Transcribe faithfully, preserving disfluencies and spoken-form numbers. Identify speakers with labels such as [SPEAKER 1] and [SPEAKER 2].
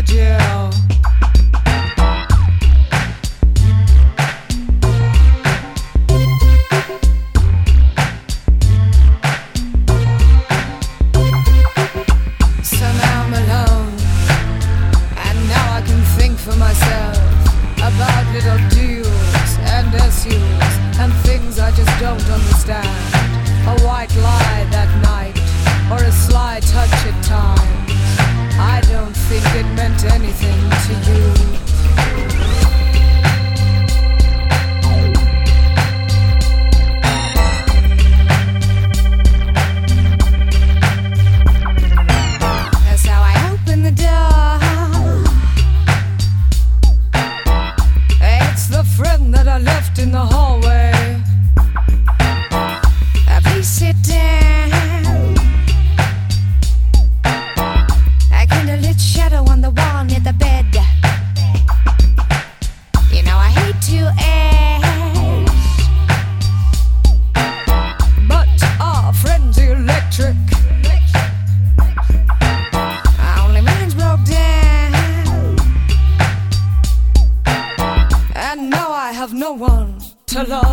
[SPEAKER 1] jail. So now I'm alone, and now I can think for myself about little deals and S Us and things I just don't understand. A white lie that night, or a sly touch at times. I don't think it meant anything to you. That's how I open the door. It's the friend that I left in the hallway. Please sit down. I kindle a lit shadow on the wall near the bed. You know I hate to ask, but our friend's electric. Only mine's broke down, and now I have no one to love.